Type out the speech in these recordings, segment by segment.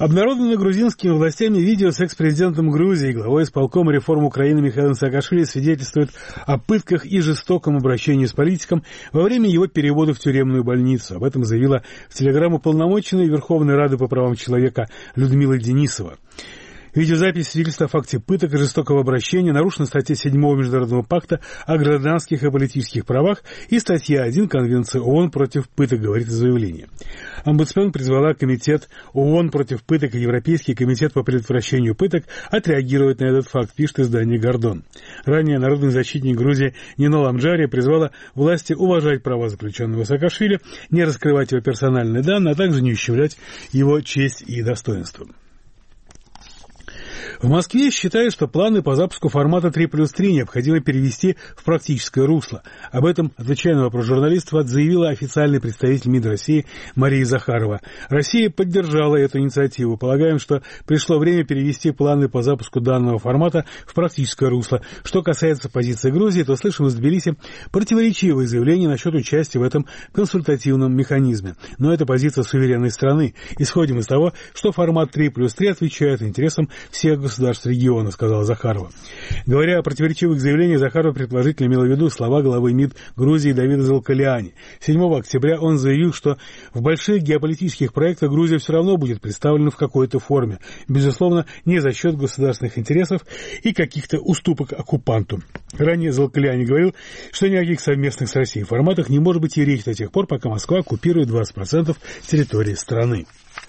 Обнародованное грузинскими властями видео с экс-президентом Грузии и главой исполкома реформ Украины Михаилом Саакашвили свидетельствует о пытках и жестоком обращении с политиком во время его перевода в тюремную больницу. Об этом заявила в телеграмму уполномоченная Верховной Рады по правам человека Людмила Денисова. Видеозапись свидетельствует о факте пыток и жестокого обращения, нарушена статья 7 Международного пакта о гражданских и политических правах и статья 1 Конвенции ООН против пыток, говорит заявление. Омбудсмен призвала Комитет ООН против пыток и Европейский комитет по предотвращению пыток отреагировать на этот факт, пишет издание «Гордон». Ранее народный защитник Грузии Нинол Амджария призвала власти уважать права заключенного Саакашвили, не раскрывать его персональные данные, а также не ущемлять его честь и достоинство. В Москве считают, что планы по запуску формата 3+3 необходимо перевести в практическое русло. Об этом, отвечая на вопрос журналистов, заявила официальный представитель МИД России Мария Захарова. Россия поддержала эту инициативу. Полагаем, что пришло время перевести планы по запуску данного формата в практическое русло. Что касается позиции Грузии, то слышим из Тбилиси противоречивые заявления насчет участия в этом консультативном механизме. Но это позиция суверенной страны. Исходим из того, что формат 3+3 отвечает интересам всех государств региона, сказала Захарова. Говоря о противоречивых заявлениях, Захарова предположительно имела в виду слова главы МИД Грузии Давида Залкалиани. 7 октября он заявил, что в больших геополитических проектах Грузия все равно будет представлена в какой-то форме. Безусловно, не за счет государственных интересов и каких-то уступок оккупанту. Ранее Залкалиани говорил, что ни о каких совместных с Россией форматах не может быть и речи до тех пор, пока Москва оккупирует 20% территории страны.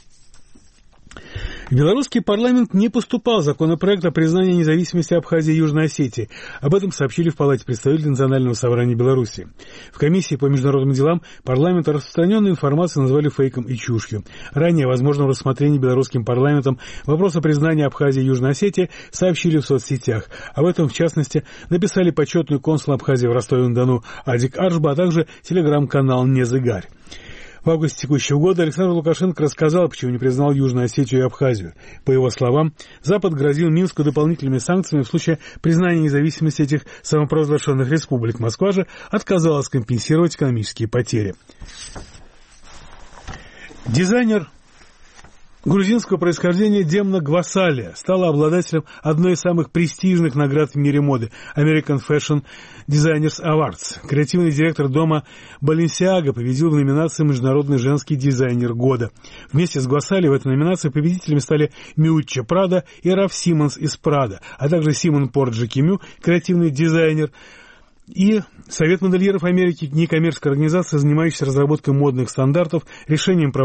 В белорусский парламент не поступал законопроект о признании независимости Абхазии и Южной Осетии. Об этом сообщили в Палате представителей Национального собрания Беларуси. В комиссии по международным делам парламента распространенную информацию назвали фейком и чушью. Ранее о возможном рассмотрении белорусским парламентом вопроса признания Абхазии и Южной Осетии сообщили в соцсетях. Об этом, в частности, написали почетный консул Абхазии в Ростове-на-Дону Адик Аршба, а также телеграм-канал «Незыгарь». В августе текущего года Александр Лукашенко рассказал, почему не признал Южную Осетию и Абхазию. По его словам, Запад грозил Минску дополнительными санкциями в случае признания независимости этих самопровозглашенных республик. Москва же отказалась компенсировать экономические потери. Дизайнер грузинского происхождения Демна Гвасалия стала обладателем одной из самых престижных наград в мире моды – American Fashion Designers Awards. Креативный директор дома Balenciaga победил в номинации «Международный женский дизайнер года». Вместе с Гвасалией в этой номинации победителями стали Миуччо Прадо и Раф Симмонс из Прадо, а также Симон Порджи Кимю, креативный дизайнер, и Совет модельеров Америки, некоммерческая организация, занимающаяся разработкой модных стандартов, решением проблем